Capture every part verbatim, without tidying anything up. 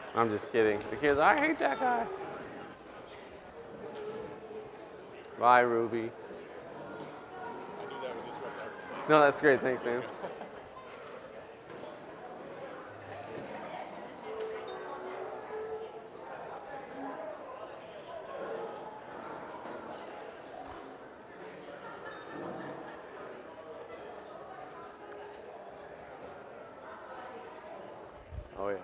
I'm just kidding. Because I hate that guy. Bye, Ruby. No, that's great. Thanks, man. Oh, yeah.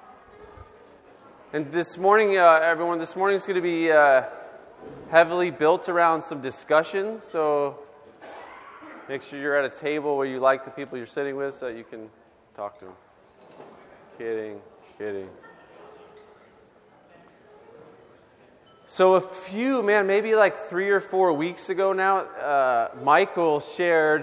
And this morning, uh, everyone, this morning is going to be uh, heavily built around some discussion. So make sure you're at a table where you like the people you're sitting with so that you can talk to them. Kidding, kidding. So a few, man, maybe like three or four weeks ago now, uh, Michael shared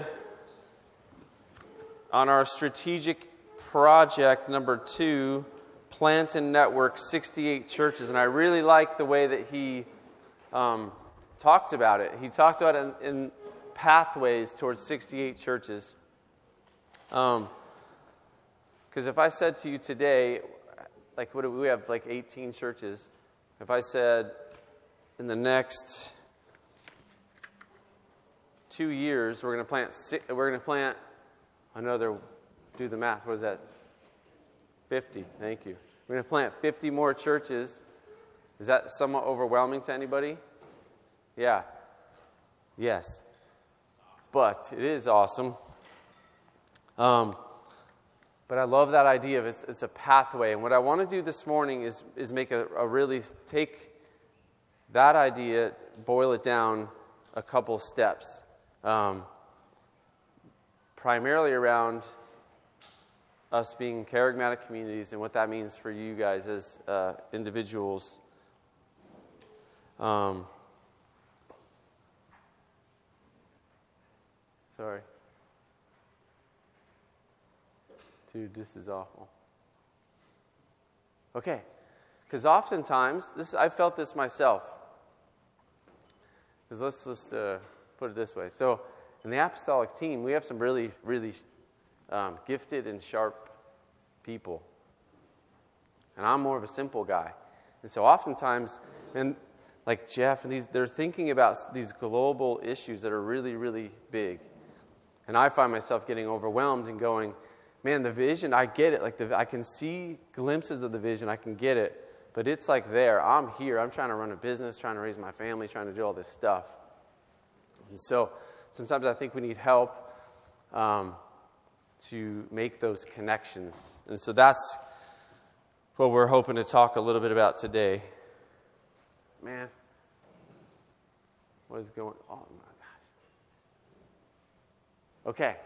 on our strategic project number two, Plant and Network sixty-eight churches. And I really like the way that he um, talked about it. He talked about it in, in pathways towards sixty-eight churches. Um, because if I said to you today, like what do we, we have like eighteen churches. If I said in the next two years we're going to plant we're going to plant another. Do the math. What is that? fifty. Thank you. We're going to plant fifty more churches. Is that somewhat overwhelming to anybody? Yeah. Yes. But it is awesome. Um, but I love that idea of it's, it's a pathway. And what I want to do this morning is, is make a, a really, take that idea, boil it down a couple steps. Um, primarily around us being charismatic communities and what that means for you guys as uh, individuals. Um, sorry. Dude, this is awful. Okay. Because oftentimes, this I felt this myself. Because let's just uh, put it this way. So, in the apostolic team, we have some really, really um, gifted and sharp people. And I'm more of a simple guy. And so oftentimes, and like Jeff, and these, they're thinking about these global issues that are really, really big. And I find myself getting overwhelmed and going, man, the vision, I get it. Like the, I can see glimpses of the vision. I can get it. But it's like there. I'm here. I'm trying to run a business, trying to raise my family, trying to do all this stuff. And so sometimes I think we need help um, to make those connections. And so that's what we're hoping to talk a little bit about today. Man, what is going on? Oh, my gosh. Okay.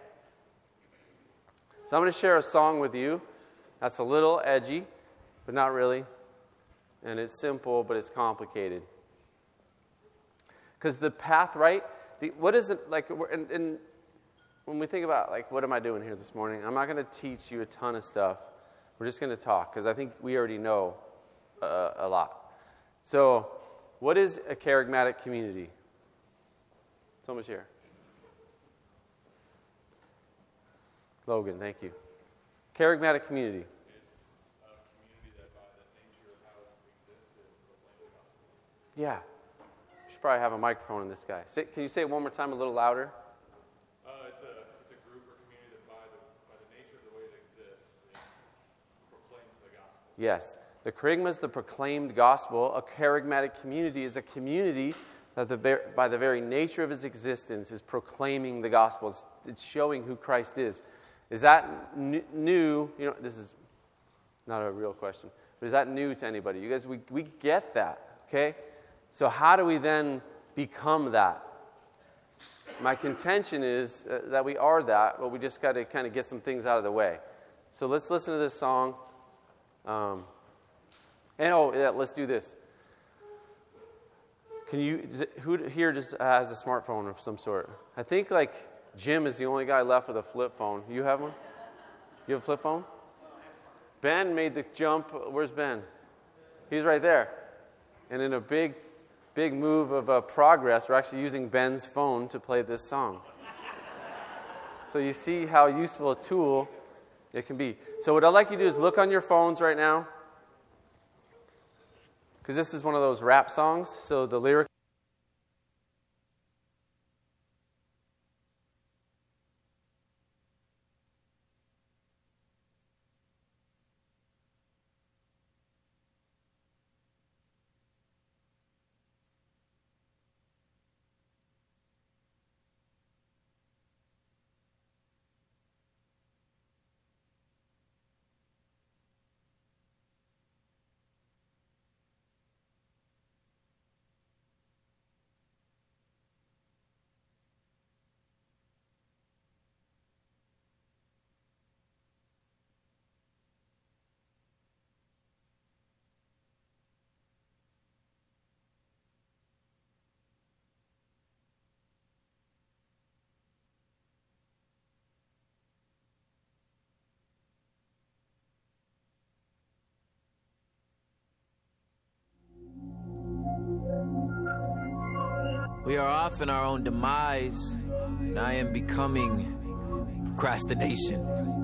So I'm going to share a song with you that's a little edgy, but not really. And it's simple, but it's complicated. Because the path, right? The, what is it like? And, and when we think about, like, what am I doing here this morning? I'm not going to teach you a ton of stuff. We're just going to talk, because I think we already know uh, a lot. So, what is a charismatic community? Someone's here. Logan, thank you. Charismatic community. It's a community that by the nature of how it exists, it proclaims the gospel. Yeah. You should probably have a microphone in this guy. Say, can you say it one more time a little louder? Uh, it's a it's a group or community that by the by the nature of the way it exists, it proclaims the gospel. Yes. The Kerygma is the proclaimed gospel. A charismatic community is a community that the, by the very nature of its existence is proclaiming the gospel. It's, it's showing who Christ is. Is that n- new? You know, this is not a real question. But is that new to anybody? You guys, we, we get that, okay? So how do we then become that? My contention is uh, that we are that, but we just got to kind of get some things out of the way. So let's listen to this song. Um, and oh, yeah, let's do this. Can you? Who here just has a smartphone of some sort? I think like Jim is the only guy left with a flip phone. You have one? You have a flip phone? Ben made the jump. Where's Ben? He's right there. And in a big, big move of uh, progress, we're actually using Ben's phone to play this song. So you see how useful a tool it can be. So what I'd like you to do is look on your phones right now. because this is one of those rap songs, so the lyric We are often our own demise, and I am becoming procrastination.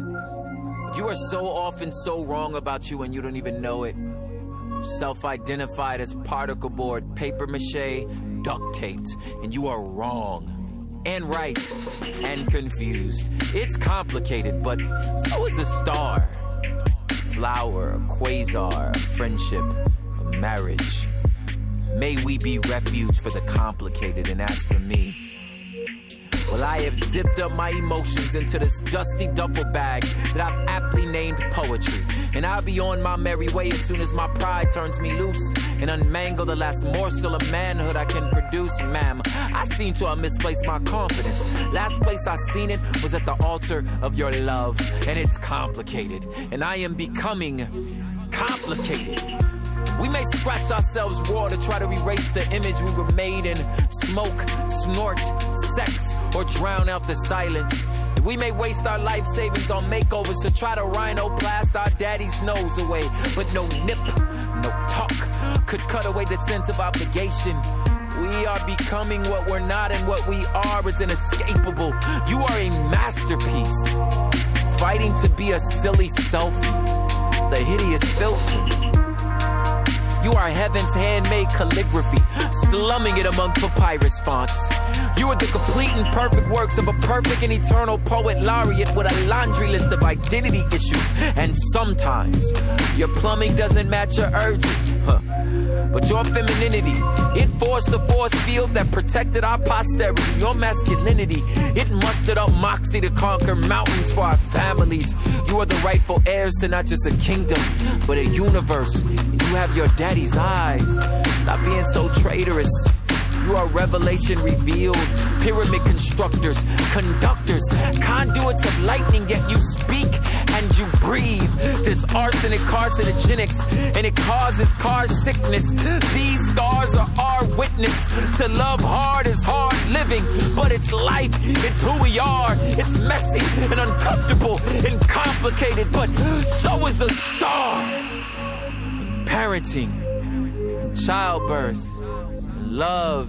You are so often so wrong about you and you don't even know it. Self-identified as particle board, paper mache, duct taped, and you are wrong, and right, and confused. It's complicated, but so is a star, a flower, a quasar, a friendship, a marriage. May we be refuge for the complicated, and as for me, well, I have zipped up my emotions into this dusty duffel bag that I've aptly named poetry. And I'll be on my merry way as soon as my pride turns me loose and unmangle the last morsel of manhood I can produce, ma'am. I seem to have misplaced my confidence. Last place I seen it was at the altar of your love, and it's complicated. And I am becoming complicated. We may scratch ourselves raw to try to erase the image we were made in. Smoke, snort, sex, or drown out the silence. We may waste our life savings on makeovers to try to rhinoplast our daddy's nose away. But no nip, no talk could cut away the sense of obligation. We are becoming what we're not, and what we are is inescapable. You are a masterpiece, fighting to be a silly selfie, the hideous filter. You are heaven's handmade calligraphy, slumming it among papyrus fonts. You are the complete and perfect works of a perfect and eternal poet laureate with a laundry list of identity issues. And sometimes your plumbing doesn't match your urges, huh? But your femininity, it forced the force field that protected our posterity. Your masculinity, it mustered up moxie to conquer mountains for our families. You are the rightful heirs to not just a kingdom, but a universe. And you have your daddy's eyes. Stop being so traitorous. You are revelation revealed, pyramid constructors, conductors, conduits of lightning, yet you speak and you breathe. This arsenic carcinogenics, and it causes car sickness. These scars are our witness. To love hard is hard living, but it's life, it's who we are. It's messy and uncomfortable and complicated, but so is a star. And parenting, and childbirth, love,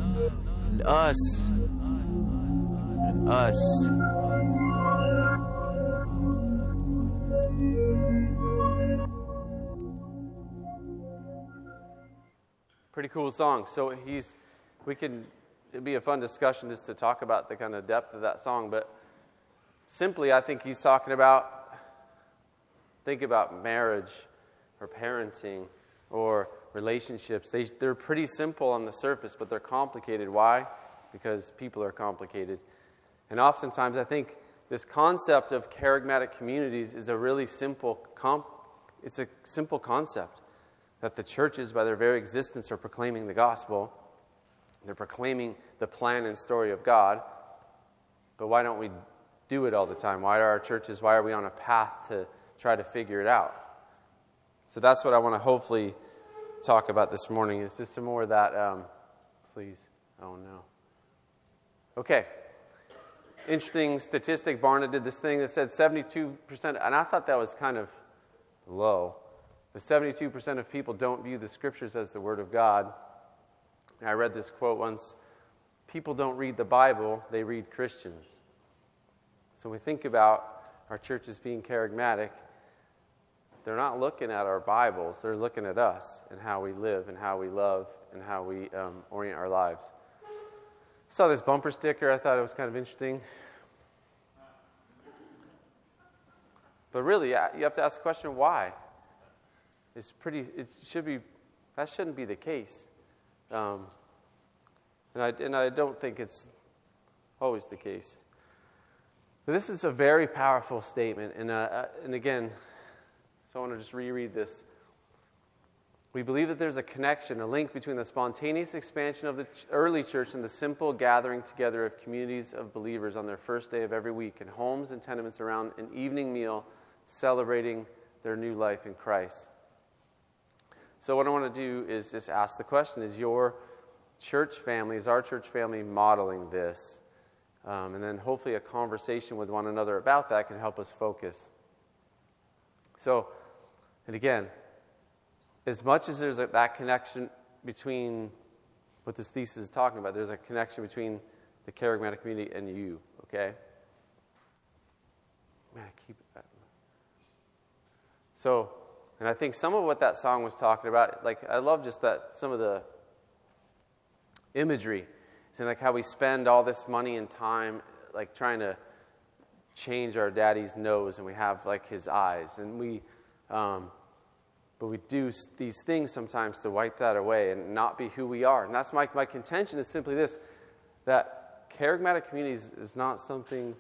and us, and us. Pretty cool song. So he's, we can, it'd be a fun discussion just to talk about the kind of depth of that song. But simply, I think he's talking about, think about marriage or parenting or relationships. They, they're pretty simple on the surface, but they're complicated. Why? Because people are complicated. And oftentimes, I think this concept of charismatic communities is a really simple, comp, it's a simple concept. That the churches, by their very existence, are proclaiming the gospel. They're proclaiming the plan and story of God. But why don't we do it all the time? Why are our churches, why are we on a path to try to figure it out? So that's what I want to hopefully talk about this morning. Is just some more of that, um, please. Oh, no. Okay. Interesting statistic. Barna did this thing that said seventy-two percent, and I thought that was kind of low. But seventy-two percent of people don't view the Scriptures as the Word of God. And I read this quote once, people don't read the Bible, they read Christians. So when we think about our churches being charismatic, they're not looking at our Bibles. They're looking at us and how we live and how we love and how we um, orient our lives. I saw this bumper sticker. I thought it was kind of interesting. But really, you have to ask the question, why? It's pretty, it should be, that shouldn't be the case. Um, and, I, and I don't think it's always the case. But this is a very powerful statement. And, uh, and again, so I want to just reread this. We believe that there's a connection, a link between the spontaneous expansion of the early church and the simple gathering together of communities of believers on their first day of every week in homes and tenements around an evening meal celebrating their new life in Christ. So what I want to do is just ask the question, is your church family, is our church family modeling this? Um, and then hopefully a conversation with one another about that can help us focus. So, and again, as much as there's a, that connection between what this thesis is talking about, there's a connection between the charismatic community and you, okay? Man, I keep that. So, and I think some of what that song was talking about, like, I love just that, some of the imagery. It's like how we spend all this money and time, like, trying to change our daddy's nose, and we have, like, his eyes. And we, um, but we do these things sometimes to wipe that away and not be who we are. And that's my, my contention is simply this, that charismatic communities is not something...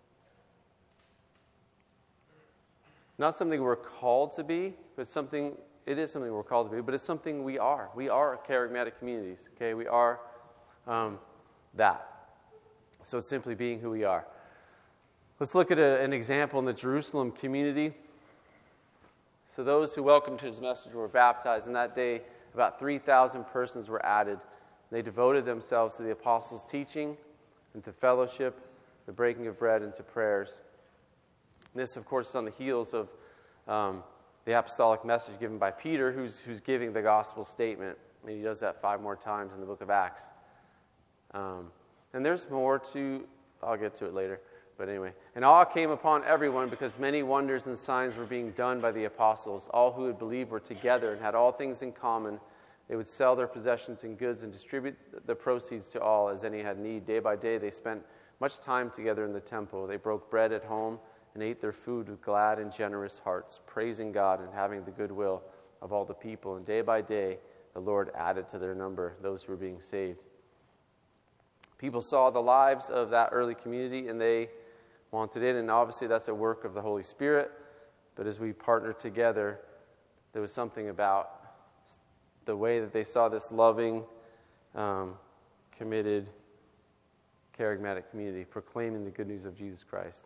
Not something we're called to be, but something, it is something we're called to be, but it's something we are. We are charismatic communities, okay? We are um, that. So it's simply being who we are. Let's look at a, an example in the Jerusalem community. So those who welcomed his message were baptized, and that day about three thousand persons were added. They devoted themselves to the apostles' teaching and to fellowship, the breaking of bread, and to prayers. This, of course, is on the heels of um, the apostolic message given by Peter, who's, who's giving the gospel statement. And he does that five more times in the book of Acts. Um, and there's more to, I'll get to it later. But anyway, and awe came upon everyone because many wonders and signs were being done by the apostles. All who had believed were together and had all things in common. They would sell their possessions and goods and distribute the proceeds to all as any had need. Day by day they spent much time together in the temple. They broke bread at home and ate their food with glad and generous hearts, praising God and having the goodwill of all the people. And day by day, the Lord added to their number those who were being saved. People saw the lives of that early community, and they wanted in, and obviously that's a work of the Holy Spirit. But as we partnered together, there was something about the way that they saw this loving, um, committed, charismatic community proclaiming the good news of Jesus Christ.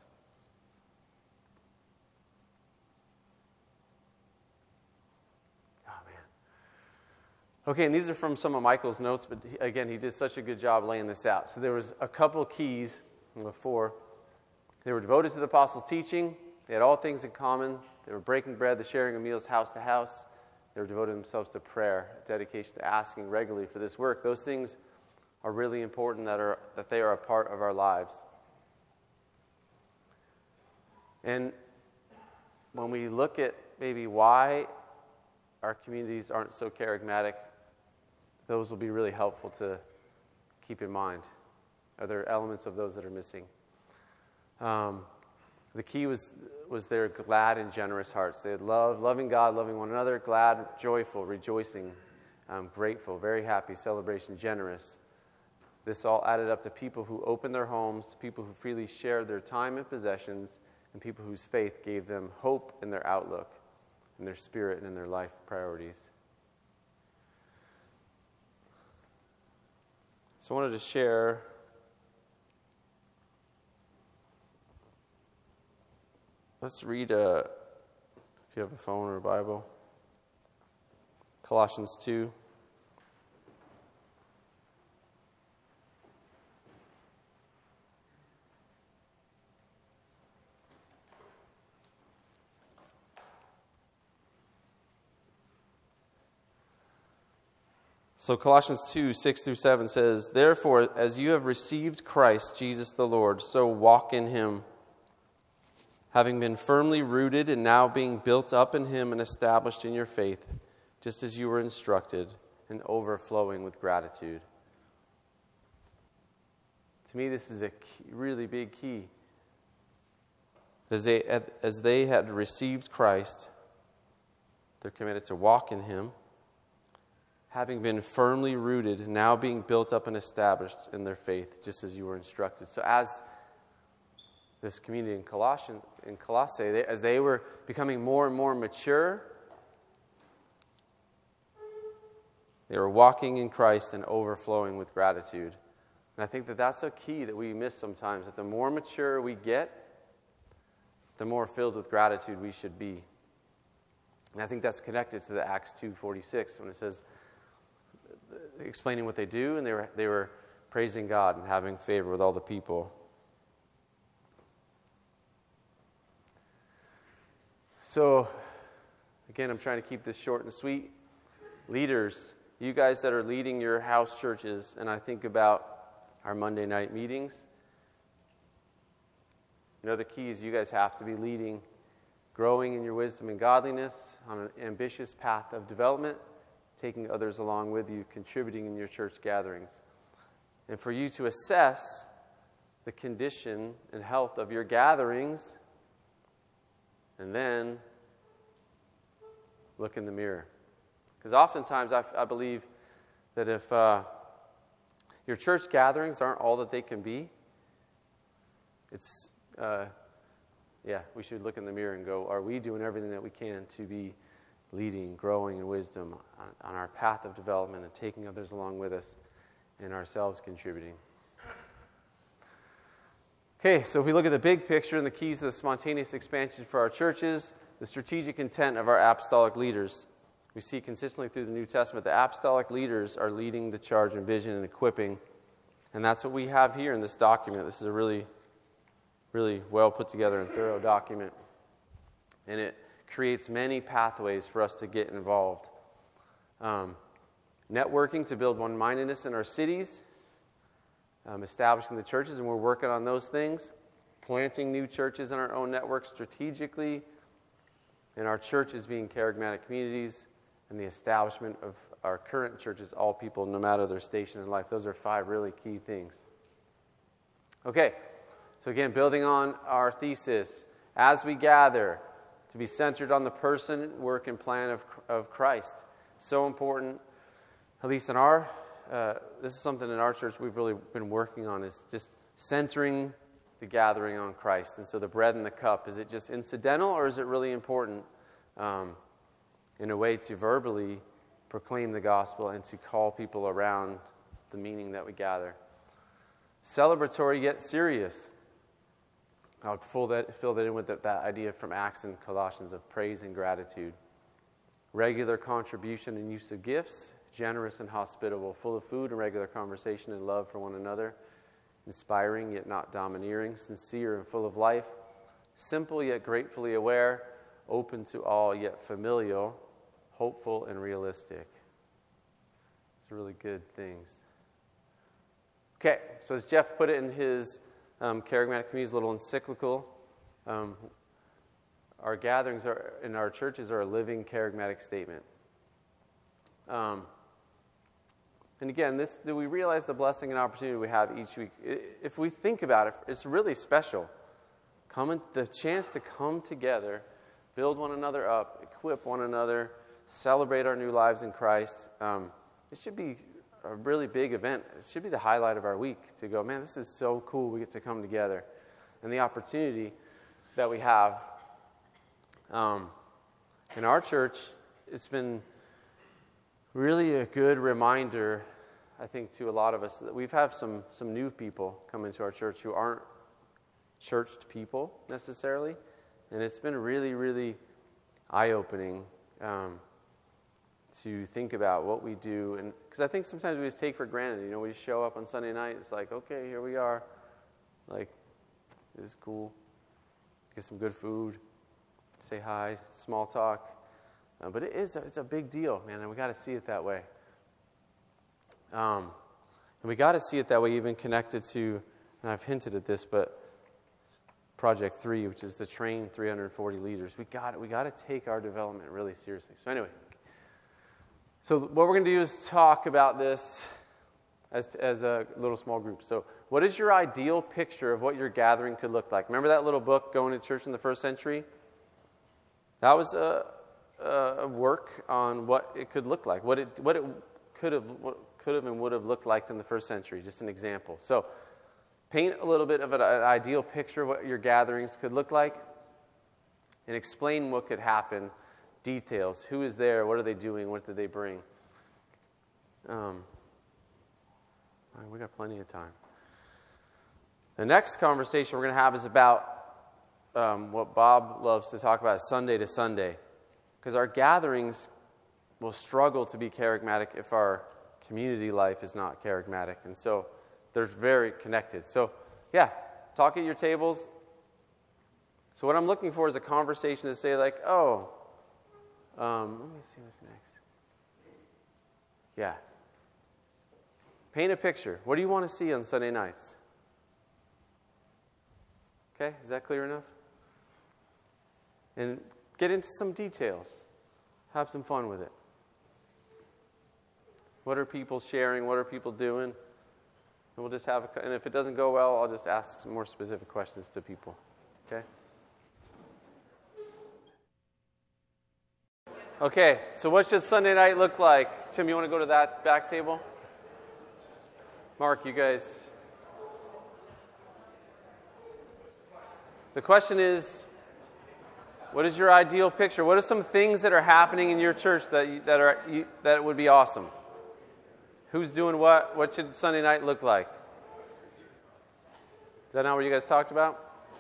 Okay, and these are from some of Michael's notes, but he, again, he did such a good job laying this out. So there was a couple keys, four. They were devoted to the apostles' teaching. They had all things in common. They were breaking bread, the sharing of meals house to house. They were devoting themselves to prayer, dedication to asking regularly for this work. Those things are really important that are that they are a part of our lives. And when we look at maybe why our communities aren't so charismatic, those will be really helpful to keep in mind. Are there elements of those that are missing? Um, the key was was their glad and generous hearts. They had love, loving God, loving one another, glad, joyful, rejoicing, um, grateful, very happy, celebration, generous. This all added up to people who opened their homes, people who freely shared their time and possessions, and people whose faith gave them hope in their outlook, in their spirit, and in their life priorities. So I wanted to share let's read uh, if you have a phone or a Bible, Colossians two. So Colossians two, six through seven says, "Therefore, as you have received Christ Jesus the Lord, so walk in him, having been firmly rooted and now being built up in him and established in your faith, just as you were instructed, and overflowing with gratitude. To me, this is a key, really big key. As they, as they had received Christ, they're committed to walk in him, having been firmly rooted, now being built up and established in their faith, just as you were instructed. So as this community in Colossian, in Colossae, they, as they were becoming more and more mature, they were walking in Christ and overflowing with gratitude. And I think that that's a key that we miss sometimes, that the more mature we get, the more filled with gratitude we should be. And I think that's connected to the Acts two forty-six when it says, explaining what they do, and they were they were praising God and having favor with all the people. So, again, I'm trying to keep this short and sweet. Leaders, you guys that are leading your house churches, and I think about our Monday night meetings, you know, the key is you guys have to be leading, growing in your wisdom and godliness on an ambitious path of development, taking others along with you, contributing in your church gatherings. And for you to assess the condition and health of your gatherings, and then look in the mirror. Because oftentimes I, I believe that if uh, your church gatherings aren't all that they can be, it's, uh, yeah, we should look in the mirror and go, are we doing everything that we can to be leading, growing in wisdom on, on our path of development and taking others along with us and ourselves contributing? Okay, so if we look at the big picture and the keys to the spontaneous expansion for our churches, the strategic intent of our apostolic leaders, we see consistently through the New Testament, the apostolic leaders are leading the charge in vision and equipping. And that's what we have here in this document. This is a really, really well put together and thorough document. And it creates many pathways for us to get involved. Um, networking to build one-mindedness in our cities. Um, establishing the churches, and we're working on those things. Planting new churches in our own network strategically. And our churches being charismatic communities. And the establishment of our current churches, all people, no matter their station in life. Those are five really key things. Okay, so again, building on our thesis, as we gather, to be centered on the person, work, and plan of, of Christ. So important, at least in our, uh, this is something in our church we've really been working on, is just centering the gathering on Christ. And so the bread and the cup, is it just incidental, or is it really important um, in a way to verbally proclaim the gospel and to call people around the meaning that we gather? Celebratory yet serious. I'll fill that, fill that in with that, that idea from Acts and Colossians of praise and gratitude. Regular contribution and use of gifts, generous and hospitable, full of food and regular conversation and love for one another, inspiring yet not domineering, sincere and full of life, simple yet gratefully aware, open to all yet familial, hopeful and realistic. These are really good things. Okay, so as Jeff put it in his um, Charismatic Community's little encyclical, um, our gatherings are in our churches are a living charismatic statement. Um, and again, this do we realize the blessing and opportunity we have each week? If we think about it, it's really special. Come the chance to come together, build one another up, equip one another, celebrate our new lives in Christ. Um, it should be a really big event. It should be the highlight of our week to go, man, this is so cool. We get to come together. And the opportunity that we have. Um, in our church, it's been really a good reminder, I think, to a lot of us that we've had some, some new people come into our church who aren't churched people necessarily. And it's been really, really eye-opening um, to think about what we do. And because I think sometimes we just take for granted, you know, we just show up on Sunday night, it's like, okay, here we are. Like, this is cool. Get some good food. Say hi, small talk. Uh, but it is, a, it's a big deal, man, and we got to see it that way. Um, and we got to see it that way even connected to, and I've hinted at this, but Project Three, which is to train three hundred forty leaders. We got we got to take our development really seriously. So anyway, so what we're going to do is talk about this as as a little small group. So, what is your ideal picture of what your gathering could look like? Remember that little book, Going to Church in the First Century? That was a, a work on what it could look like, what it what it could have what could have and would have looked like in the first century. Just an example. So, paint a little bit of an ideal picture of what your gatherings could look like, and explain what could happen. Details: who is there? What are they doing? What did they bring? Um. All right, we got plenty of time. The next conversation we're going to have is about um, what Bob loves to talk about, Sunday to Sunday. Because our gatherings will struggle to be charismatic if our community life is not charismatic. And so they're very connected. So, yeah, talk at your tables. So what I'm looking for is a conversation to say like, oh, um, let me see what's next. Yeah. Paint a picture. What do you want to see on Sunday nights? Okay, is that clear enough? And get into some details. Have some fun with it. What are people sharing? What are people doing? And we'll just have a, and if it doesn't go well, I'll just ask some more specific questions to people. Okay? Okay, so what should Sunday night look like? Tim, you want to go to that back table? Mark, you guys. The question is, what is your ideal picture? What are some things that are happening in your church that you, that are you, that would be awesome? Who's doing what? What should Sunday night look like? Is that not what you guys talked about?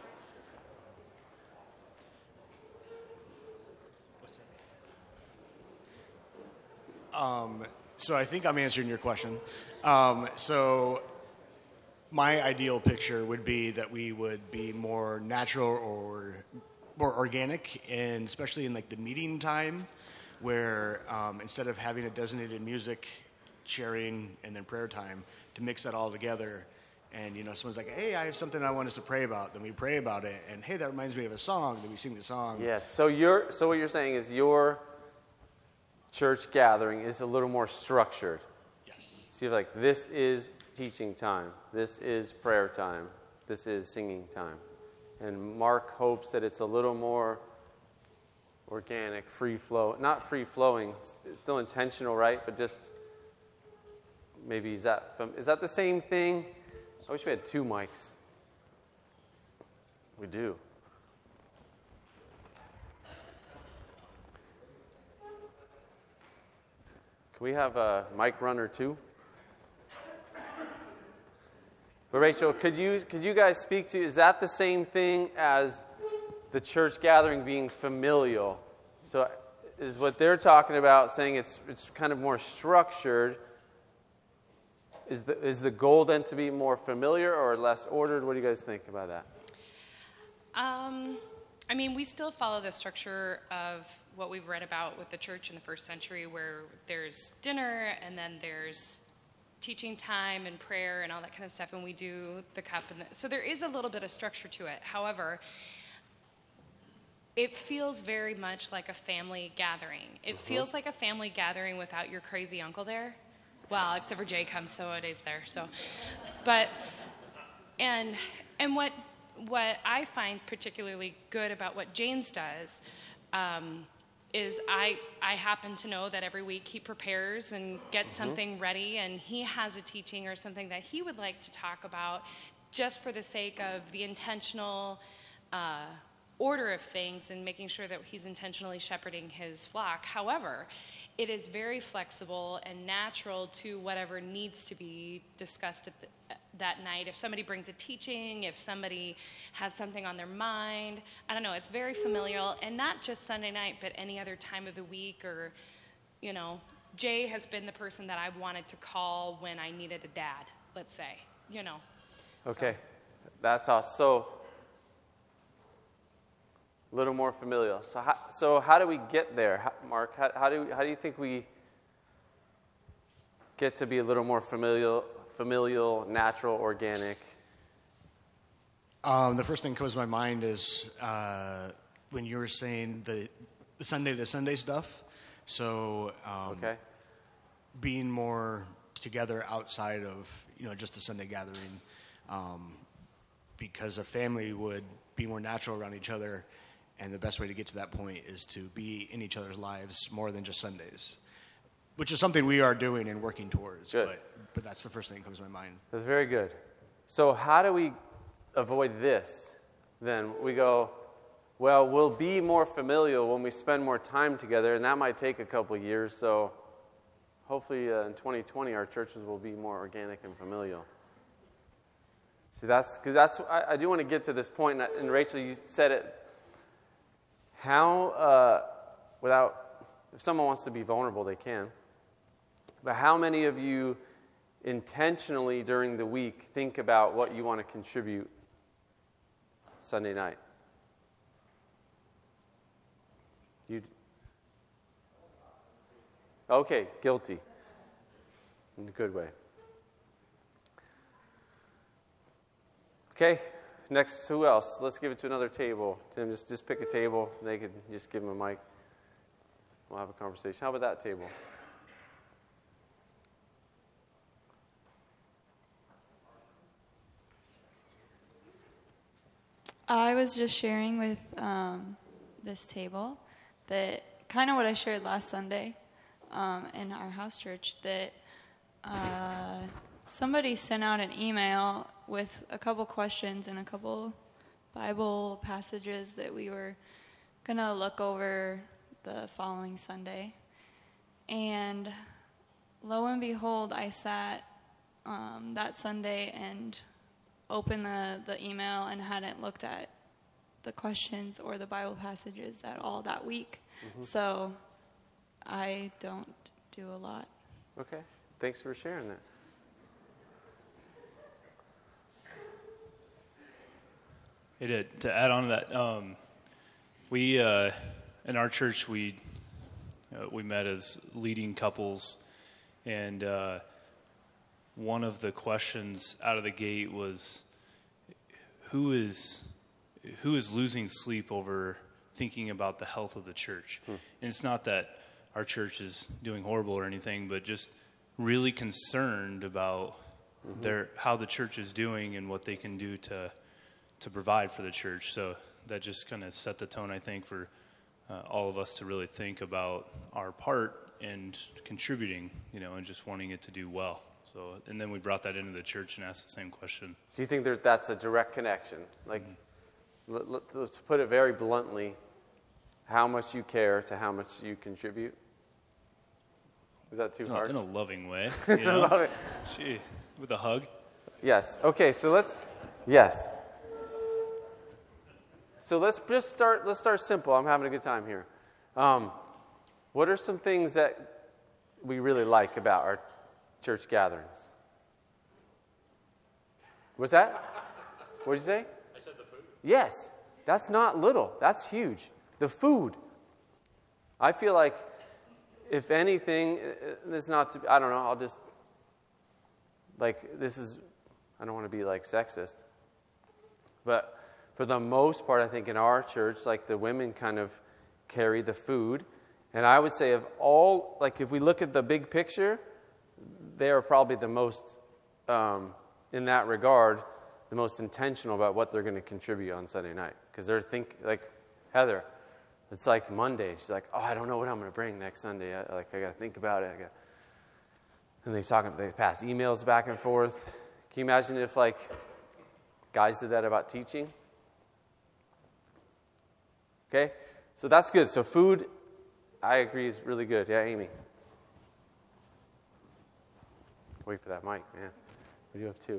Um, so I think I'm answering your question. Um, so my ideal picture would be that we would be more natural or more organic, and especially in like the meeting time, where um, instead of having a designated music, sharing, and then prayer time, to mix that all together. And, you know, someone's like, hey, I have something I want us to pray about. Then we pray about it. And, hey, that reminds me of a song. Then we sing the song. Yes. So you're, so what you're saying is your church gathering is a little more structured. Yes. So you're like, this is teaching time. This is prayer time. This is singing time. And Mark hopes that it's a little more organic, free flow. Not free flowing. It's still intentional, right? But just maybe is that, is that the same thing? I wish we had two mics. We do. Can we have a mic runner too? But Rachel, could you could you guys speak to, is that the same thing as the church gathering being familial? So is what they're talking about saying it's it's kind of more structured. Is the is the goal then to be more familiar or less ordered? What do you guys think about that? Um, I mean, we still follow the structure of what we've read about with the church in the first century, where there's dinner and then there's teaching time and prayer and all that kind of stuff, and we do the cup. And the, so there is a little bit of structure to it. However, it feels very much like a family gathering. It mm-hmm. feels like a family gathering without your crazy uncle there. Well, except for Jay comes, so it is there. So, but and and what what I find particularly good about what James does um, is I I happen to know that every week he prepares and gets mm-hmm. something ready, and he has a teaching or something that he would like to talk about, just for the sake of the intentional uh, order of things and making sure that he's intentionally shepherding his flock. However, it is very flexible and natural to whatever needs to be discussed at the, that night. If somebody brings a teaching, if somebody has something on their mind, I don't know, it's very familial, and not just Sunday night, but any other time of the week. Or, you know, Jay has been the person that I've wanted to call when I needed a dad, let's say, you know. Okay, so. That's awesome. So, a little more familial. So how, so how do we get there, how, Mark? How, how do how do you think we get to be a little more familial, familial, natural, organic? Um, the first thing that comes to my mind is uh, when you were saying the, the Sunday to Sunday stuff. So um, Okay. being more together outside of, you know, just the Sunday gathering, um, because a family would be more natural around each other, and the best way to get to that point is to be in each other's lives more than just Sundays, which is something we are doing and working towards. Good. But, but that's the first thing that comes to my mind. That's very good. So how do we avoid this? Then we go, well, we'll be more familial when we spend more time together, and that might take a couple of years. So hopefully uh, in twenty twenty, our churches will be more organic and familial. See, that's because that's I, I do want to get to this point, and, and Rachel, you said it. How, uh, without, if someone wants to be vulnerable, they can. But how many of you intentionally during the week think about what you want to contribute Sunday night? You. Okay, guilty. In a good way. Okay, next, who else? Let's give it to another table. Tim, just, just pick a table. They could just give them a mic. We'll have a conversation. How about that table? I was just sharing with um, this table that kind of what I shared last Sunday um, in our house church, that uh, somebody sent out an email with a couple questions and a couple Bible passages that we were going to look over the following Sunday. And lo and behold, I sat um, that Sunday and opened the, the email and hadn't looked at the questions or the Bible passages at all that week. Mm-hmm. So I don't do a lot. Okay. Thanks for sharing that. Hey, to, to add on to that, um, we uh, in our church we uh, we met as leading couples, and uh, one of the questions out of the gate was, who is who is losing sleep over thinking about the health of the church? Hmm. And it's not that our church is doing horrible or anything, but just really concerned about mm-hmm. their how the church is doing and what they can do to to provide for the church. So that just kind of set the tone, I think, for uh, all of us to really think about our part and contributing, you know, and just wanting it to do well. So, and then we brought that into the church and asked the same question. So you think there's, that's a direct connection? Like, mm-hmm. let, let, let's put it very bluntly, how much you care to how much you contribute? Is that too no, hard? In a loving way, you know? Love it. Gee, with a hug? Yes. Okay, so let's, yes. So let's just start, let's start simple. I'm having a good time here. Um, what are some things that we really like about our church gatherings? What's that? What did you say? I said the food. Yes. That's not little. That's huge. The food. I feel like, if anything, it's not to, I don't know, I'll just, like, this is, I don't want to be, like, sexist. But for the most part, I think in our church, like, the women kind of carry the food. And I would say of all, like, if we look at the big picture, they are probably the most, um, in that regard, the most intentional about what they're going to contribute on Sunday night. Because they're think like, Heather, it's like Monday. She's like, oh, I don't know what I'm going to bring next Sunday. I, like, I got to think about it. I got. And they talk, they pass emails back and forth. Can you imagine if, like, guys did that about teaching? Okay, so that's good. So food, I agree, is really good. Yeah, Amy. Wait for that mic, man. We do have two.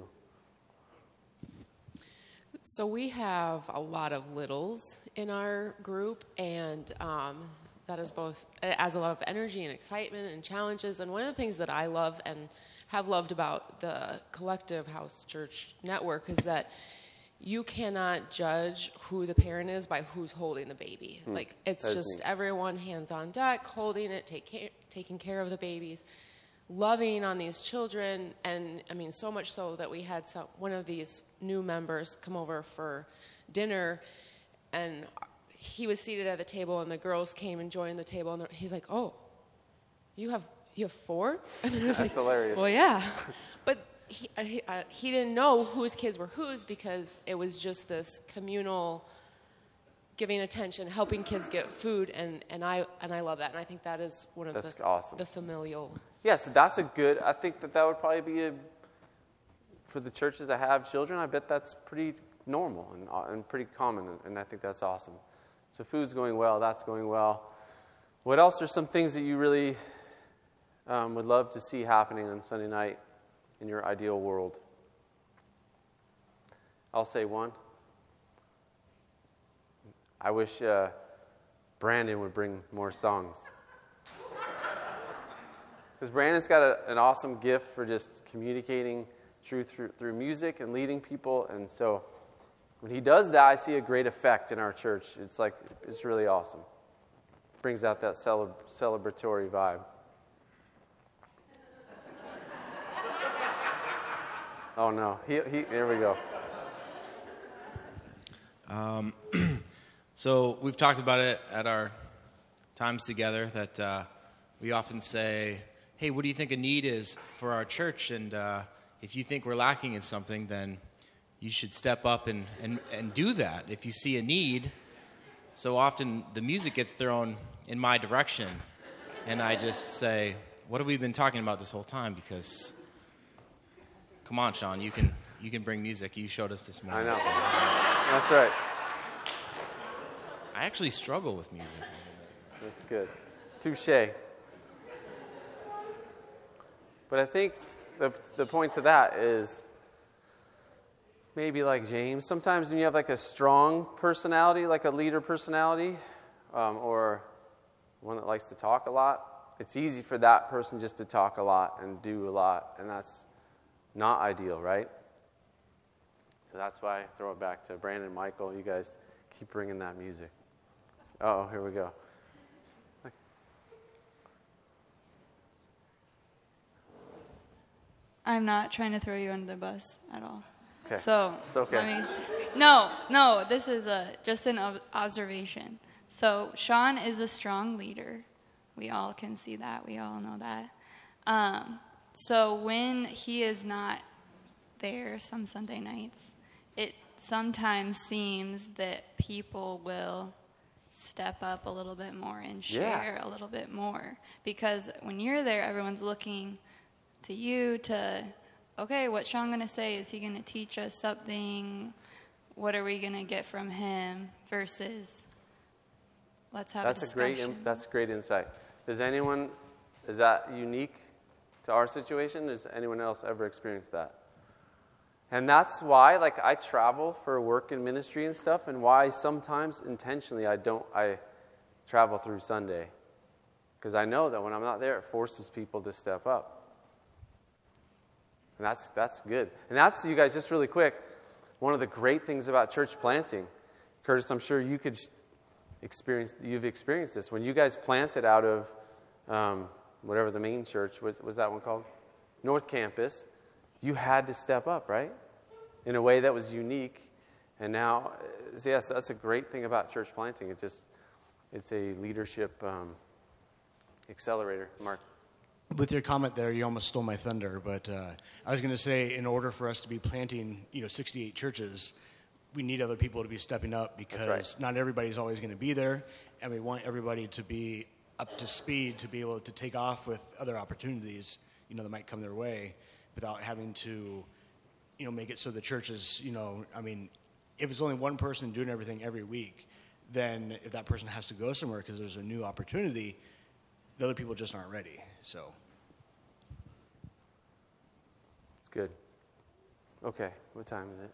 So we have a lot of littles in our group, and um, that is both, it adds a lot of energy and excitement and challenges. And one of the things that I love and have loved about the Collective House Church Network is that you cannot judge who the parent is by who's holding the baby. Hmm. Like, it's That's just neat. Everyone hands on deck, holding it, take care, taking care of the babies. loving on these children. And I mean, so much so that we had some, one of these new members come over for dinner, and he was seated at the table, and the girls came and joined the table, and he's like, "Oh, you have you have four?" And I was That's like, hilarious. "Well, yeah," but he uh, he, uh, he didn't know whose kids were whose, because it was just this communal giving attention, helping kids get food, and, and I and I love that, and I think that is one of That's the awesome. the familial. Yes, that's a good. I think that that would probably be a for the churches that have children. I bet that's pretty normal and uh, and pretty common, and I think that's awesome. So food's going well. That's going well. What else are some things that you really um, would love to see happening on Sunday night in your ideal world? I'll say one. I wish uh, Brandon would bring more songs. Because Brandon's got a, an awesome gift for just communicating truth through, through music and leading people. And so when he does that, I see a great effect in our church. It's like, it's really awesome. Brings out that celeb- celebratory vibe. Oh, no. He, he, there we go. Um, so we've talked about it at our times together that uh, we often say, hey, what do you think a need is for our church? And uh, if you think we're lacking in something, then you should step up and, and, and do that. If you see a need, so often the music gets thrown in my direction. And I just say, what have we been talking about this whole time? Because, come on, Sean, you can you can bring music. You showed us this morning. I know. So. That's right. I actually struggle with music. That's good. Touche. But I think the the point to that is maybe like James. Sometimes when you have like a strong personality, like a leader personality, um, or one that likes to talk a lot, it's easy for that person just to talk a lot and do a lot, and that's not ideal, right? So that's why I throw it back to Brandon and Michael. You guys keep bringing that music. Oh, here we go. I'm not trying to throw you under the bus at all. Okay. So It's okay. let me, no, no. This is a just an ob- observation. So Sean is a strong leader. We all can see that. We all know that. Um, so when he is not there some Sunday nights, it sometimes seems that people will step up a little bit more and share Yeah. a little bit more. Because when you're there, everyone's looking to you to, okay, what's Sean going to say? Is he going to teach us something? What are we going to get from him? Versus, let's have That's a a discussion. great. in- That's great insight. Does anyone? Is that unique to our situation? Does anyone else ever experience that? And that's why, like, I travel for work and ministry and stuff, and why sometimes intentionally I don't. I travel through Sunday, because I know that when I'm not there, it forces people to step up. And that's that's good. And that's, you guys, just really quick, one of the great things about church planting. Curtis, I'm sure you could experience, you've experienced this. When you guys planted out of um, whatever the main church, was, was that one called? North Campus, you had to step up, right? In a way that was unique. And now, uh, so yes, that's a great thing about church planting. It just, it's a leadership um, accelerator. Mark? With your comment there, you almost stole my thunder. But uh, I was going to say, in order for us to be planting, you know, sixty-eight churches, we need other people to be stepping up, because right. not everybody's always going to be there, and we want everybody to be up to speed to be able to take off with other opportunities, you know, that might come their way, without having to, you know, make it so the churches, you know, I mean, if it's only one person doing everything every week, then if that person has to go somewhere because there's a new opportunity, the other people just aren't ready. So It's good. Okay, what time is it?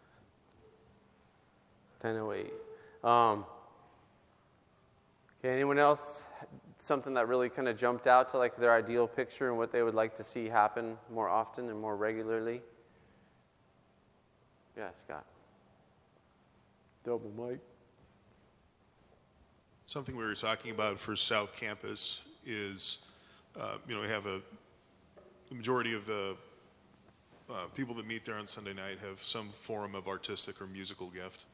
ten oh eight. Um, okay, anyone else, something that really kind of jumped out to like their ideal picture and what they would like to see happen more often and more regularly? Yeah, Scott. Double mic. Something we were talking about for South Campus is, uh, you know, we have a the majority of the uh, people that meet there on Sunday night have some form of artistic or musical gift,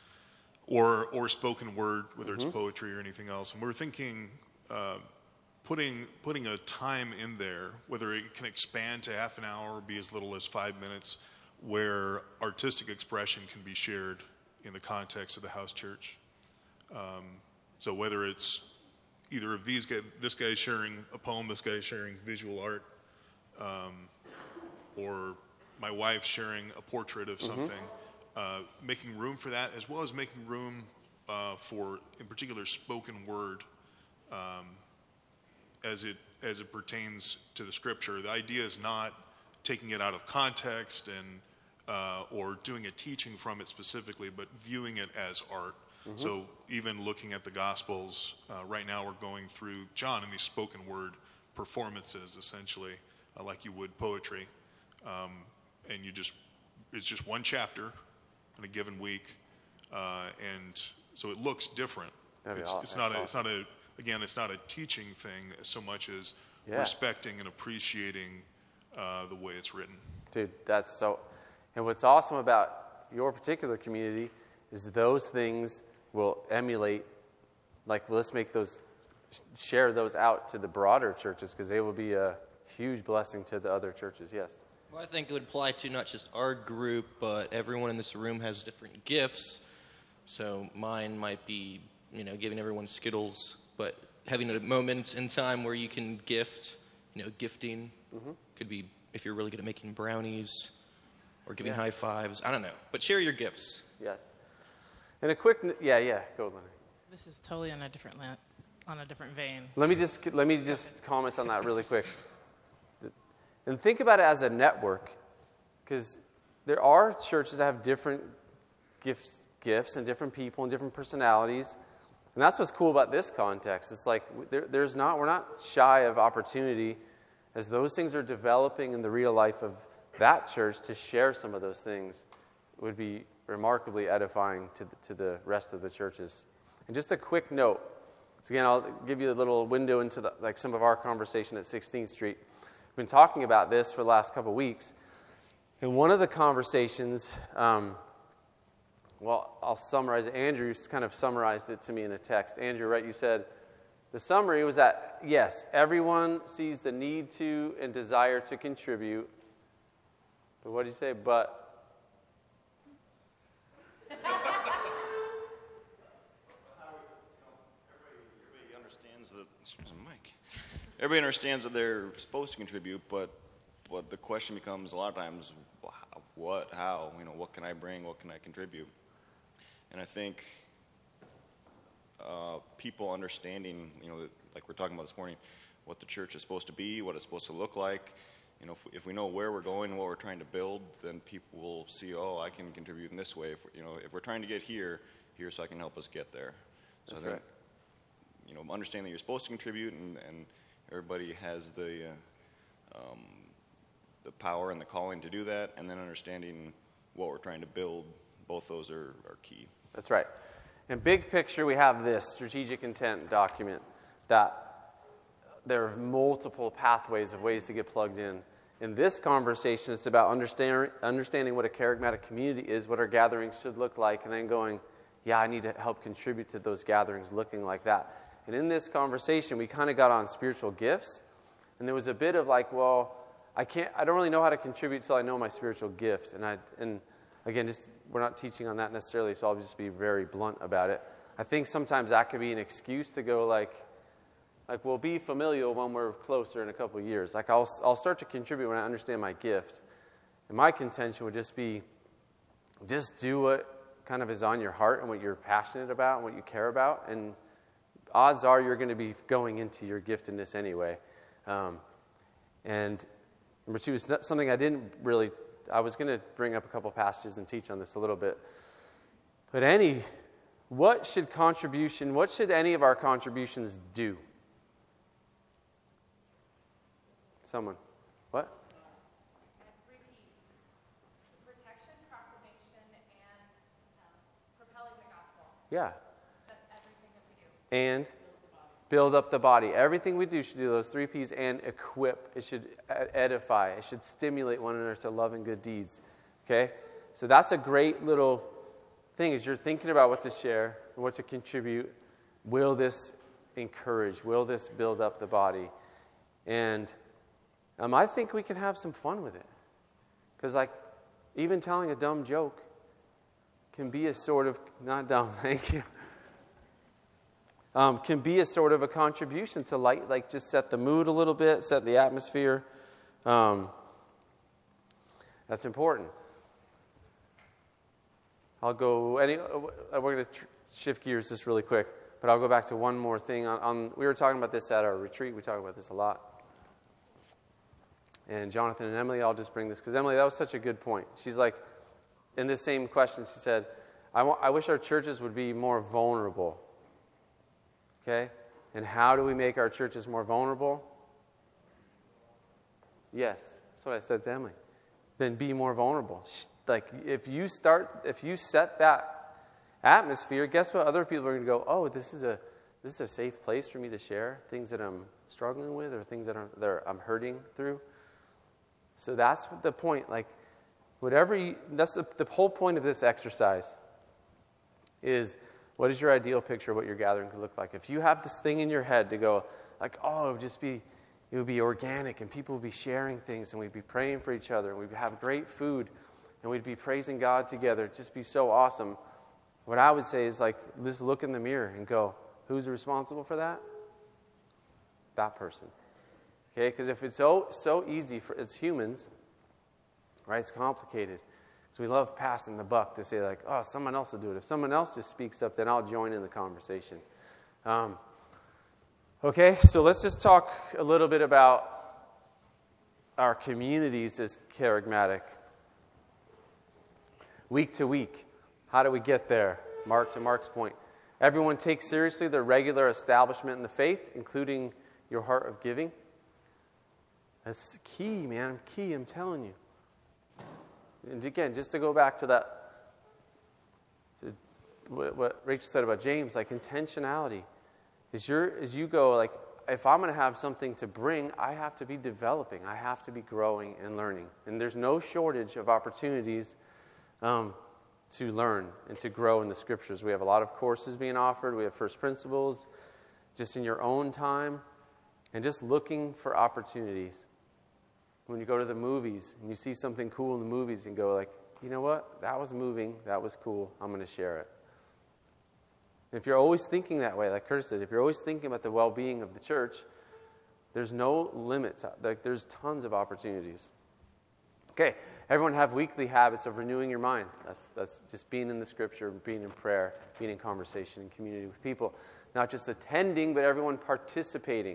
or or spoken word, whether Mm-hmm. it's poetry or anything else. And we're thinking uh, putting putting a time in there, whether it can expand to half an hour or be as little as five minutes, where artistic expression can be shared in the context of the house church. Um, so whether it's either of these guys, this guy sharing a poem, this guy sharing visual art, um, or my wife sharing a portrait of something, mm-hmm. uh, making room for that, as well as making room uh, for, in particular, spoken word um, as it as it pertains to the scripture. The idea is not taking it out of context and uh, or doing a teaching from it specifically, but viewing it as art. Mm-hmm. So even looking at the Gospels, uh, right now we're going through John and these spoken word performances, essentially, uh, like you would poetry. Um, and you just, it's just one chapter in a given week. Uh, and so it looks different. It's, awesome. it's not a, awesome. it's not a, again, it's not a teaching thing so much as yeah. respecting and appreciating uh, the way it's written. Dude, that's so, and what's awesome about your particular community is those things will emulate, like, let's make those, share those out to the broader churches, because they will be a huge blessing to the other churches. Yes? Well, I think it would apply to not just our group, but everyone in this room has different gifts. So mine might be, you know, giving everyone Skittles, but having a moment in time where you can gift, you know, gifting mm-hmm. could be if you're really good at making brownies or giving yeah. high fives. I don't know. But share your gifts. Yes. And a quick, yeah, yeah, go, Lenny. This is totally on a different la- on a different vein. Let me just let me just comment on that really quick. And think about it as a network, because there are churches that have different gifts, gifts and different people and different personalities. And that's what's cool about this context. It's like there, there's not we're not shy of opportunity as those things are developing in the real life of that church to share some of those things. It would be remarkably edifying to the, to the rest of the churches. And just a quick note. So again, I'll give you a little window into the, like some of our conversation at sixteenth Street. We've been talking about this for the last couple of weeks. And one of the conversations, um, well, I'll summarize it. Andrew kind of summarized it to me in a text. Andrew, right, you said, the summary was that, yes, everyone sees the need to and desire to contribute. But what did you say? But... Everybody understands that they're supposed to contribute, but but the question becomes a lot of times, what, how, you know, what can I bring, what can I contribute? And I think uh, people understanding, you know, like we're talking about this morning, what the church is supposed to be, what it's supposed to look like. You know, if, if we know where we're going, what we're trying to build, then people will see, oh, I can contribute in this way. If you know, if we're trying to get here, here's how I can help us get there. So That's I think, right. you know, understanding that you're supposed to contribute and, and everybody has the uh, um, the power and the calling to do that, and then understanding what we're trying to build. Both those are, are key. That's right. In big picture, we have this strategic intent document that there are multiple pathways of ways to get plugged in. In this conversation, it's about understand, understanding what a charismatic community is, what our gatherings should look like, and then going, yeah, I need to help contribute to those gatherings looking like that. And in this conversation, we kind of got on spiritual gifts. And there was a bit of like, well, I can't, I don't really know how to contribute until I know my spiritual gift. And I, and again, just we're not teaching on that necessarily, so I'll just be very blunt about it. I think sometimes that could be an excuse to go like, like we'll be familial when we're closer in a couple of years. Like I'll, I'll start to contribute when I understand my gift. And my contention would just be, just do what kind of is on your heart and what you're passionate about and what you care about, and odds are you're going to be going into your giftedness anyway. Um, and number two is something I didn't really, I was going to bring up a couple passages and teach on this a little bit. But any, what should contribution, what should any of our contributions do? Someone. What? Three P's. Protection, proclamation, and um, propelling the gospel. Yeah. That's everything that we do. And build up the body. Everything we do should do those three P's and equip. It should edify. It should stimulate one another to love and good deeds. Okay? So that's a great little thing as you're thinking about what to share and what to contribute. Will this encourage? Will this build up the body? And um, I think we can have some fun with it. Because like even telling a dumb joke can be a sort of, not dumb, thank you. Um, can be a sort of a contribution to light, like just set the mood a little bit, set the atmosphere. Um, that's important. I'll go, any, we're going to tr- shift gears just really quick, but I'll go back to one more thing. On, on, we were talking about this at our retreat. We talk about this a lot. And Jonathan and Emily, I'll just bring this, because Emily, that was such a good point. She's like, in this same question, she said, I, wa- I wish our churches would be more vulnerable. Okay? And how do we make our churches more vulnerable? Yes, that's what I said to Emily. Then be more vulnerable. Like, if you start, if you set that atmosphere, guess what? Other people are going to go, oh, this is a this is a safe place for me to share things that I'm struggling with or things that, are, that are, I'm hurting through. So that's the point. Like, whatever you, that's the, the whole point of this exercise is, what is your ideal picture of what your gathering could look like? If you have this thing in your head to go, like, oh, it would just be, it would be organic, and people would be sharing things, and we'd be praying for each other, and we'd have great food, and we'd be praising God together. It'd just be so awesome. What I would say is, like, just look in the mirror and go, who's responsible for that? That person. Okay? Because if it's so so easy for as humans, right? It's complicated. So we love passing the buck to say, like, oh, someone else will do it. If someone else just speaks up, then I'll join in the conversation. Um, okay, so let's just talk a little bit about our communities as charismatic. Week to week, how do we get there? Mark, to Mark's point. Everyone takes seriously their regular establishment in the faith, including your heart of giving. That's key, man. Key, I'm telling you. And again, just to go back to that, to what Rachel said about James, like intentionality. Is your, as you go, like, if I'm going to have something to bring, I have to be developing. I have to be growing and learning. And there's no shortage of opportunities um, to learn and to grow in the Scriptures. We have a lot of courses being offered. We have First Principles, just in your own time, and just looking for opportunities. When you go to the movies and you see something cool in the movies and go like, you know what, that was moving, that was cool, I'm going to share it. And if you're always thinking that way, like Curtis said, if you're always thinking about the well-being of the church, there's no limits. Like, there's tons of opportunities. Okay, everyone have weekly habits of renewing your mind. That's, that's just being in the Scripture, being in prayer, being in conversation, in community with people. Not just attending, but everyone participating.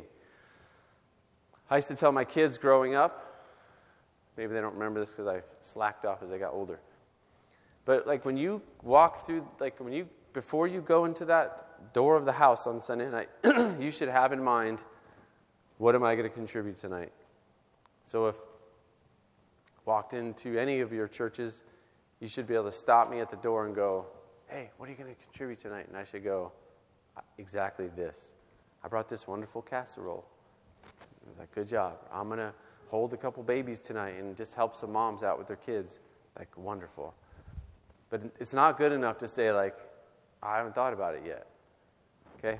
I used to tell my kids growing up, maybe they don't remember this because I slacked off as I got older. But like when you walk through, like when you, before you go into that door of the house on Sunday night, you should have in mind, what am I going to contribute tonight? So if walked into any of your churches, you should be able to stop me at the door and go, hey, what are you going to contribute tonight? And I should go, exactly this. I brought this wonderful casserole. Like, good job. I'm going to hold a couple babies tonight and just help some moms out with their kids. Like, wonderful. But it's not good enough to say, like, I haven't thought about it yet. Okay?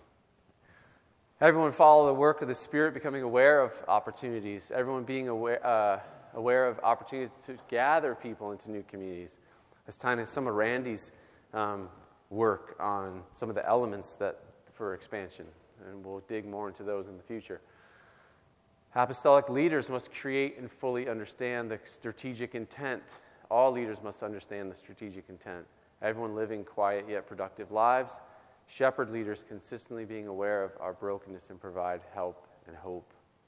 Everyone follow the work of the Spirit, becoming aware of opportunities. Everyone being aware, uh, aware of opportunities to gather people into new communities. That's kind of some of Randy's um, work on some of the elements that for expansion. And we'll dig more into those in the future. Apostolic leaders must create and fully understand the strategic intent. All leaders must understand the strategic intent. Everyone living quiet yet productive lives. Shepherd leaders consistently being aware of our brokenness and provide help and hope.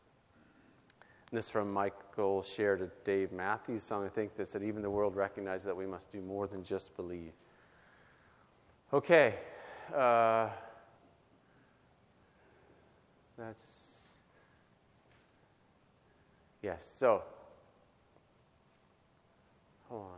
And this is from Michael shared a Dave Matthews song, I think, that said, even the world recognizes that we must do more than just believe. Okay. Uh, that's... Yes, so, hold on.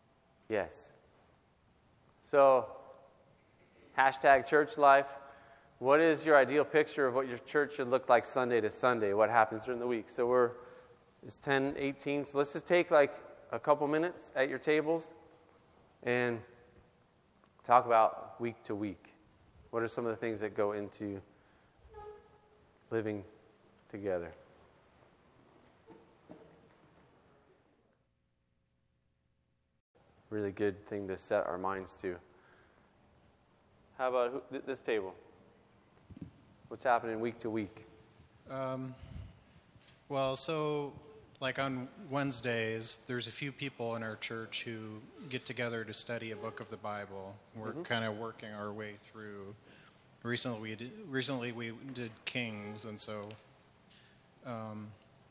Yes. So, hashtag church life. what is your ideal picture of what your church should look like Sunday to Sunday? What happens during the week? So we're, it's ten eighteen. So let's just take like a couple minutes at your tables and talk about week to week. What are some of the things that go into living together? Really good thing to set our minds to. How about who, th- this table? What's happening week to week? Um, well, so like on Wednesdays, there's a few people in our church who get together to study a book of the Bible. We're mm-hmm. kind of working our way through. Recently, we did, recently we did Kings, and so um,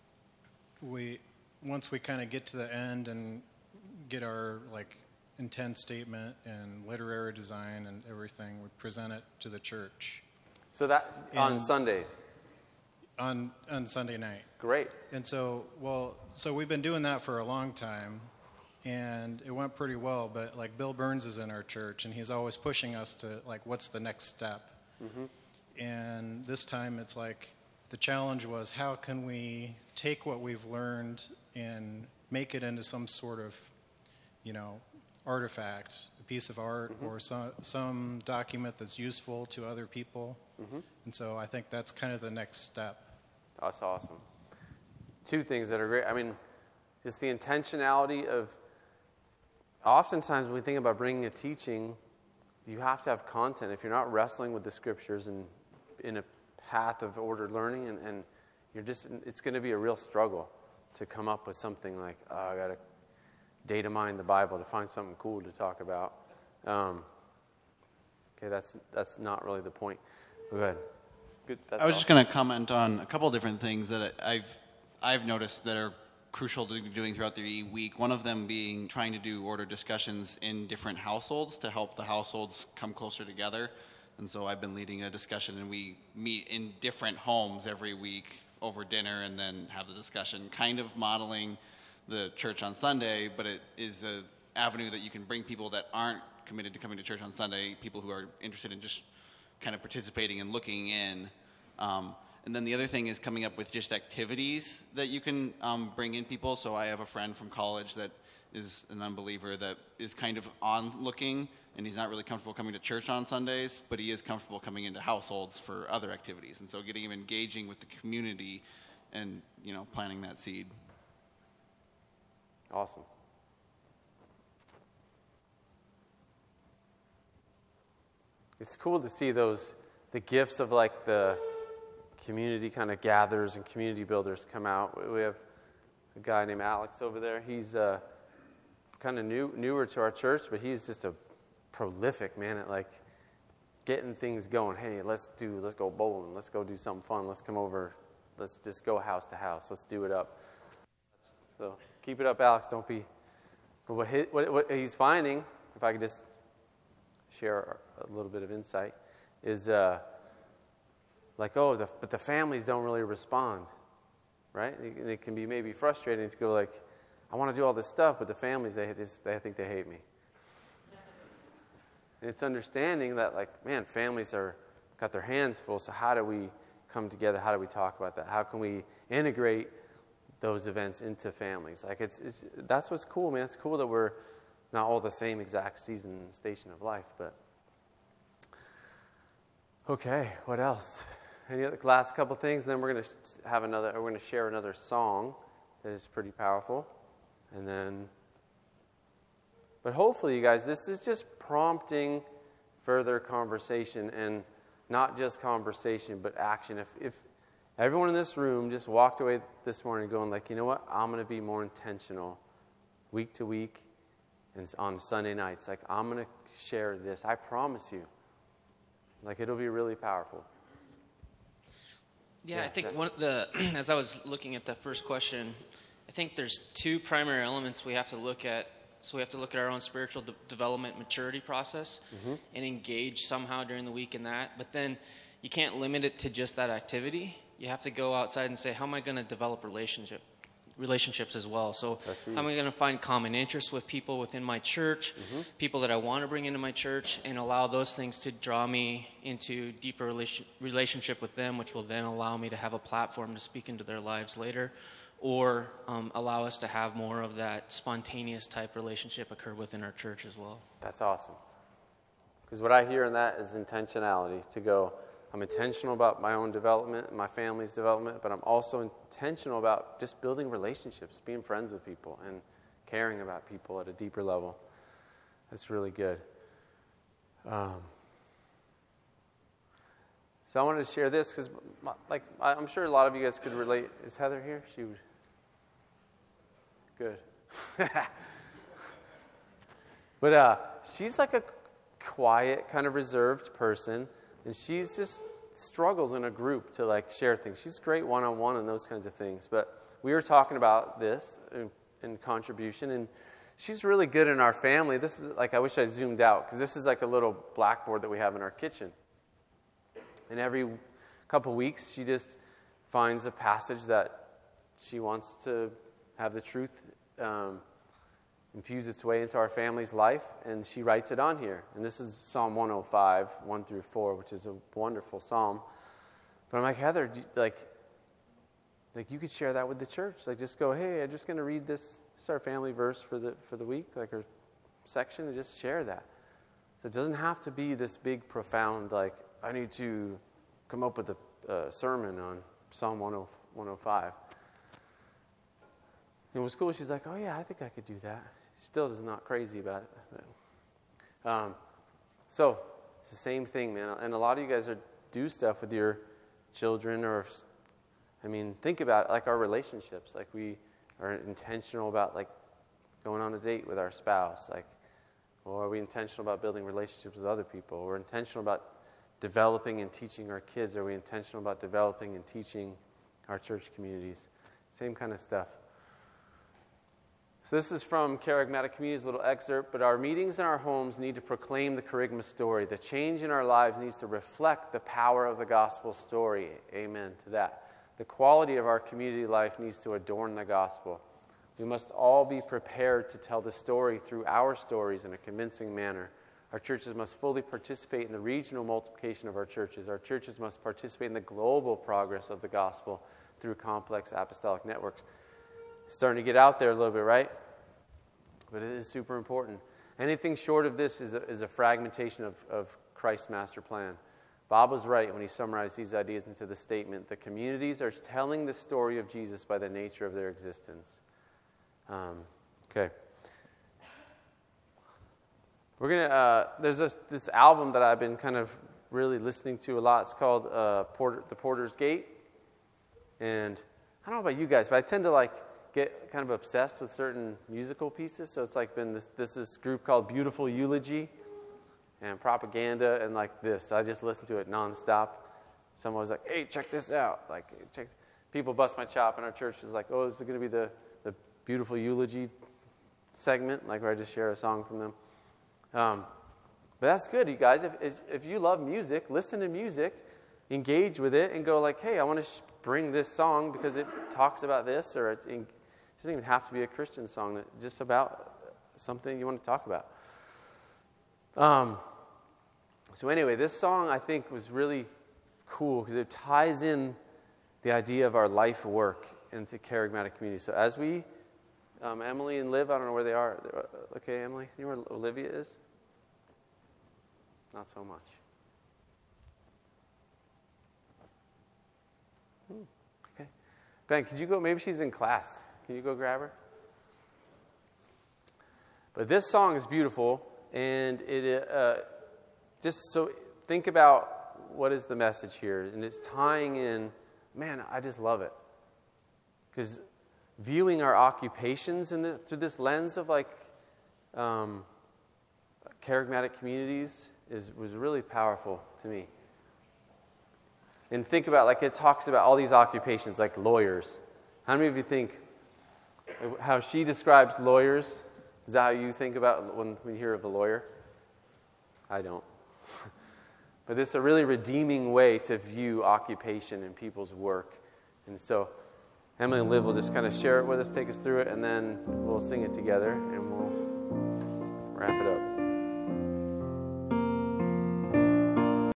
we once we kind of get to the end and get our like intent statement and literary design and everything, we present it to the church. So that and on Sundays? On on Sunday night. Great. And so, well, so we've been doing that for a long time, and it went pretty well, but like Bill Burns is in our church, and he's always pushing us to like, what's the next step? Mm-hmm. And this time it's like, the challenge was, how can we take what we've learned and make it into some sort of, you know, artifact, a piece of art, mm-hmm. or some some document that's useful to other people. Mm-hmm. And so I think that's kind of the next step. That's awesome. Two things that are great. I mean, just the intentionality of, oftentimes when we think about bringing a teaching, you have to have content. If you're not wrestling with the scriptures and in a path of ordered learning, and, and you're just, it's going to be a real struggle to come up with something like, oh, I got to data mine the Bible to find something cool to talk about. Um, okay, that's that's not really the point. Go ahead. Good. That's I was all. just going to comment on a couple of different things that I've I've noticed that are crucial to doing throughout the week. One of them being trying to do order discussions in different households to help the households come closer together. And so I've been leading a discussion, and we meet in different homes every week over dinner and then have the discussion, kind of modeling the church on Sunday, but it is an avenue that you can bring people that aren't committed to coming to church on Sunday, people who are interested in just kind of participating and looking in. Um, and then the other thing is coming up with just activities that you can um, bring in people. So I have a friend from college that is an unbeliever that is kind of on-looking, and he's not really comfortable coming to church on Sundays, but he is comfortable coming into households for other activities. And so getting him engaging with the community and, you know, planting that seed. Awesome. It's cool to see those, the gifts of like the community kind of gatherers and community builders come out. We have a guy named Alex over there. He's uh, kind of new, newer to our church, but he's just a prolific man at like getting things going. Hey, let's do, let's go bowling. Let's go do something fun. Let's come over. Let's just go house to house. Let's do it up. So keep it up, Alex. Don't be. But what, he, what, what he's finding, if I could just share a little bit of insight, is uh, like, oh, the, but the families don't really respond, right? And it can be maybe frustrating to go like, I want to do all this stuff, but the families, they, they think they hate me. And it's understanding that, like, man, families are got their hands full, so how do we come together? How do we talk about that? How can we integrate those events into families? Like, it's, it's that's what's cool, man. It's cool that we're not all the same exact season and station of life, but okay, what else? Any other last couple things, and then we're going to have another, we're going to share another song that is pretty powerful, and then, but hopefully, you guys, this is just prompting further conversation, and not just conversation, but action. If, if everyone in this room just walked away this morning going like, you know what, I'm going to be more intentional week to week and on Sunday nights. Like, I'm going to share this. I promise you. Like, it'll be really powerful. Yeah, yeah I think yeah. one of the, as I was looking at the first question, I think there's two primary elements we have to look at. So we have to look at our own spiritual de- development maturity process mm-hmm. and engage somehow during the week in that. But then you can't limit it to just that activity. You have to go outside and say, how am I going to develop relationship relationships as well. So That's I'm huge. going to find common interests with people within my church, Mm-hmm. people that I want to bring into my church, and allow those things to draw me into deeper relation, relationship with them, which will then allow me to have a platform to speak into their lives later, or um, allow us to have more of that spontaneous type relationship occur within our church as well. That's awesome. Because what I hear in that is intentionality, to go, I'm intentional about my own development, my family's development, but I'm also intentional about just building relationships, being friends with people, and caring about people at a deeper level. That's really good. Um, so I wanted to share this because, like, I'm sure a lot of you guys could relate. Is Heather here? She would. Good. But uh, she's like a quiet, kind of reserved person, and she's just struggles in a group to like share things. She's great one-on-one and those kinds of things. But we were talking about this in, in contribution, and she's really good in our family. This is like, I wish I zoomed out, because this is like a little blackboard that we have in our kitchen. And every couple weeks, she just finds a passage that she wants to have the truth um, infuse its way into our family's life, and she writes it on here. And this is Psalm one oh five, one through four, which is a wonderful psalm. But I'm like, Heather, do you, like, like you could share that with the church. Like, just go, hey, I'm just going to read this, this is our family verse for the for the week, like our section, and just share that. So it doesn't have to be this big, profound, like, I need to come up with a uh, sermon on Psalm one oh five. And it was cool. She's like, oh, yeah, I think I could do that. She still is not crazy about it. But, um, so it's the same thing, man. And a lot of you guys are do stuff with your children, or, I mean, think about it, like our relationships. Like, we are intentional about, like, going on a date with our spouse. Like, or are we intentional about building relationships with other people? We're intentional about developing and teaching our kids. Are we intentional about developing and teaching our church communities? Same kind of stuff. So this is from Charismatic Communities, a little excerpt. But our meetings in our homes need to proclaim the Kerygma story. The change in our lives needs to reflect the power of the gospel story. Amen to that. The quality of our community life needs to adorn the gospel. We must all be prepared to tell the story through our stories in a convincing manner. Our churches must fully participate in the regional multiplication of our churches. Our churches must participate in the global progress of the gospel through complex apostolic networks. It's starting to get out there a little bit, right? But it is super important. Anything short of this is a, is a fragmentation of, of Christ's master plan. Bob was right when he summarized these ideas into the statement, the communities are telling the story of Jesus by the nature of their existence. Um, okay. We're going to, uh, there's this, this album that I've been kind of really listening to a lot. It's called uh, Porter, The Porter's Gate. And I don't know about you guys, but I tend to like get kind of obsessed with certain musical pieces. So it's like been this, this is group called Beautiful Eulogy and Propaganda and like this. I just listen to it nonstop. Someone was like, hey, check this out. Like, check. People bust my chop in our church. It's like, oh, is it going to be the, the Beautiful Eulogy segment, like where I just share a song from them? Um, but that's good, you guys. If, if you love music, listen to music, engage with it, and go like, hey, I want to sh- bring this song because it talks about this, or it, it doesn't even have to be a Christian song. It's just about something you want to talk about. Um, so anyway, this song I think was really cool because it ties in the idea of our life work into charismatic community. So as we, um, Emily and Liv, I don't know where they are. Okay, Emily, you know where Olivia is? Not so much. Hmm, okay. Ben, could you go? Maybe she's in class. Can you go grab her? But this song is beautiful, and it uh, just so think about what is the message here, and it's tying in. Man, I just love it because viewing our occupations in this, through this lens of like um, charismatic communities is was really powerful to me. And think about, like, it talks about all these occupations, like lawyers. How many of you think how she describes lawyers? Is that how you think about when we hear of a lawyer? I don't. But it's a really redeeming way to view occupation and people's work. And so Emily and Liv will just kind of share it with us, take us through it, and then we'll sing it together, and we'll wrap it up.